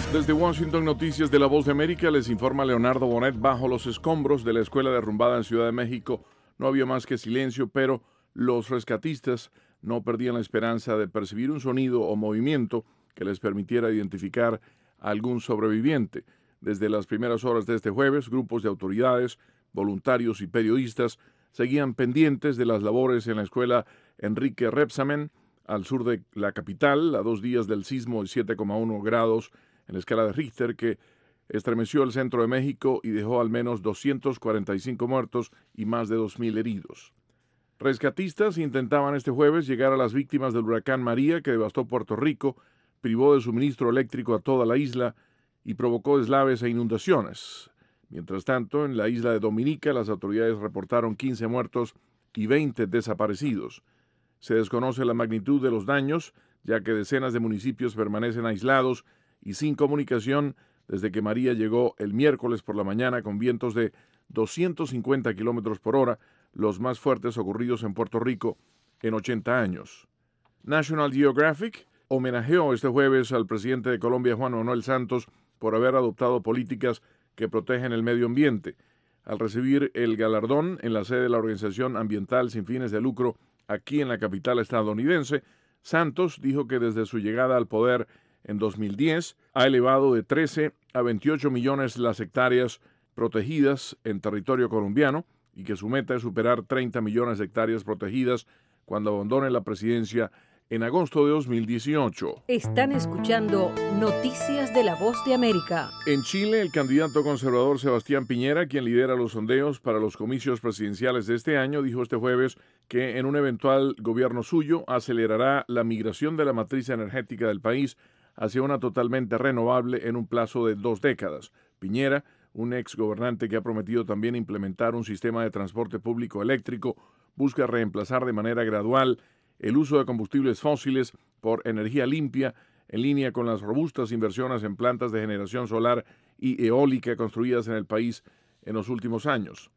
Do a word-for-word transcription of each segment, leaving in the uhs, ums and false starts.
Desde Washington, Noticias de La Voz de América, les informa Leonardo Bonet. Bajo los escombros de la escuela derrumbada en Ciudad de México no había más que silencio, pero los rescatistas no perdían la esperanza de percibir un sonido o movimiento que les permitiera identificar a algún sobreviviente. Desde las primeras horas de este jueves, grupos de autoridades, voluntarios y periodistas seguían pendientes de las labores en la escuela Enrique Rebsamen, al sur de la capital, a dos días del sismo de siete coma uno grados en la escala de Richter que estremeció el centro de México y dejó al menos doscientos cuarenta y cinco muertos y más de dos mil heridos. Rescatistas intentaban este jueves llegar a las víctimas del huracán María, que devastó Puerto Rico, privó de suministro eléctrico a toda la isla y provocó deslaves e inundaciones. Mientras tanto, en la isla de Dominica, las autoridades reportaron quince muertos y veinte desaparecidos. Se desconoce la magnitud de los daños, ya que decenas de municipios permanecen aislados y sin comunicación desde que María llegó el miércoles por la mañana con vientos de doscientos cincuenta kilómetros por hora, los más fuertes ocurridos en Puerto Rico en ochenta años. National Geographic homenajeó este jueves al presidente de Colombia, Juan Manuel Santos, por haber adoptado políticas que protegen el medio ambiente. Al recibir el galardón en la sede de la organización ambiental sin fines de lucro aquí en la capital estadounidense, Santos dijo que desde su llegada al poder en dos mil diez ha elevado de trece a veintiocho millones las hectáreas protegidas en territorio colombiano y que su meta es superar treinta millones de hectáreas protegidas cuando abandone la presidencia en agosto de dos mil dieciocho. Están escuchando Noticias de la Voz de América. En Chile, el candidato conservador Sebastián Piñera, quien lidera los sondeos para los comicios presidenciales de este año, dijo este jueves que en un eventual gobierno suyo acelerará la migración de la matriz energética del país hacia una totalmente renovable en un plazo de dos décadas. Piñera, un ex gobernante que ha prometido también implementar un sistema de transporte público eléctrico, busca reemplazar de manera gradual el uso de combustibles fósiles por energía limpia, en línea con las robustas inversiones en plantas de generación solar y eólica construidas en el país en los últimos años.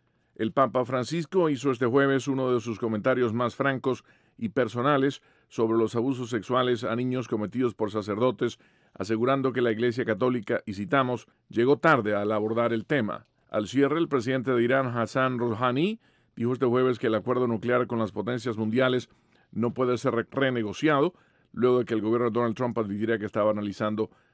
El Papa Francisco hizo este jueves uno de sus comentarios más francos y personales sobre los abusos sexuales a niños cometidos por sacerdotes, asegurando que la Iglesia Católica, y citamos, llegó tarde al abordar el tema. Al cierre, el presidente de Irán, Hassan Rouhani, dijo este jueves que el acuerdo nuclear con las potencias mundiales no puede ser renegociado, luego de que el gobierno de Donald Trump advirtiera que estaba analizando